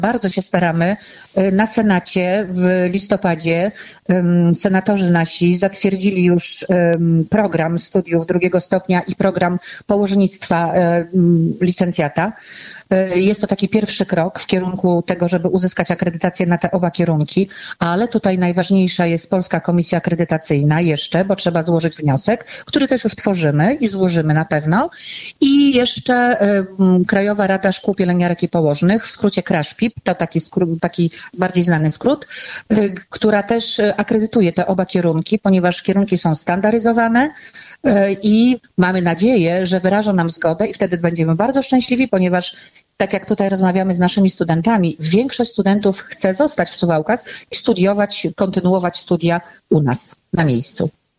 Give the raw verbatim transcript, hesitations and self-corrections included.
Bardzo się staramy. Na Senacie w listopadzie senatorzy nasi zatwierdzili już program studiów drugiego stopnia i program położnictwa licencjata. Jest to taki pierwszy krok w kierunku tego, żeby uzyskać akredytację na te oba kierunki, ale tutaj najważniejsza jest Polska Komisja Akredytacyjna jeszcze, bo trzeba złożyć wniosek, który też już tworzymy i złożymy na pewno. I jeszcze Krajowa Rada Szkół Pielęgniarek i Położnych, w skrócie KRASZPIP, to taki, skrót, taki bardziej znany skrót, która też akredytuje te oba kierunki, ponieważ kierunki są standaryzowane i mamy nadzieję, że wyrażą nam zgodę i wtedy będziemy bardzo szczęśliwi, ponieważ tak jak tutaj rozmawiamy z naszymi studentami, większość studentów chce zostać w Suwałkach i studiować, kontynuować studia u nas na miejscu.